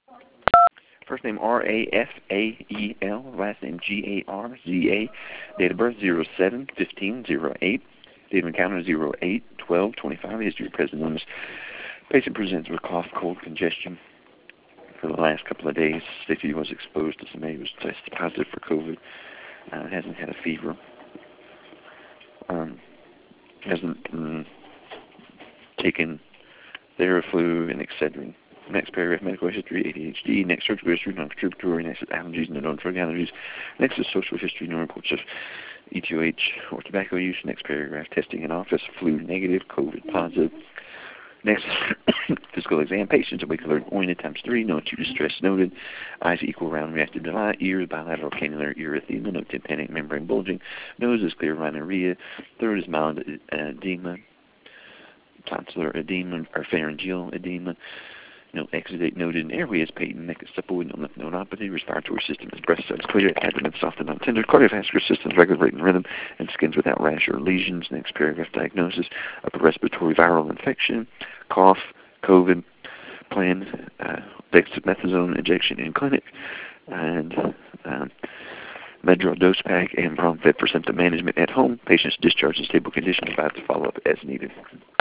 First name Rafael, last name Garza. Date of birth 07/15/08. Date of encounter 08/12/25. History of present illness. Patient presents with cough, cold, congestion for the last couple of days. If he was exposed to somebody who was tested positive for COVID, hasn't had a fever, hasn't taken Theraflu and Excedrin. Next paragraph, medical history, ADHD. Next, surgical history, non-contributory. Next is allergies, no drug allergies. Next is social history, no reports of ETOH or tobacco use. Next paragraph, testing in office, flu negative, COVID positive. Next, physical exam, patients awake, alert, oriented, ×3, no acute distress noted. Eyes equal, round, reactive to light. Ears, bilateral, cannular, erythema, no tympanic membrane bulging. Nose is clear, rhinorrhea. Throat is mild edema, tonsillar edema, or pharyngeal edema. No exudate noted. Airway is patent. Neck is supple, no lymph nodopathy. Respiratory system is breast cells clear. Abdomen soft and not tender. Cardiovascular system is regular rate and rhythm. And skin's without rash or lesions. Next paragraph, diagnosis. Upper respiratory viral infection. Cough. COVID. Plan. Dexamethasone injection in clinic. And Medrol dose pack and Bromfet for symptom management at home. Patient's discharged in stable condition. About to follow up as needed.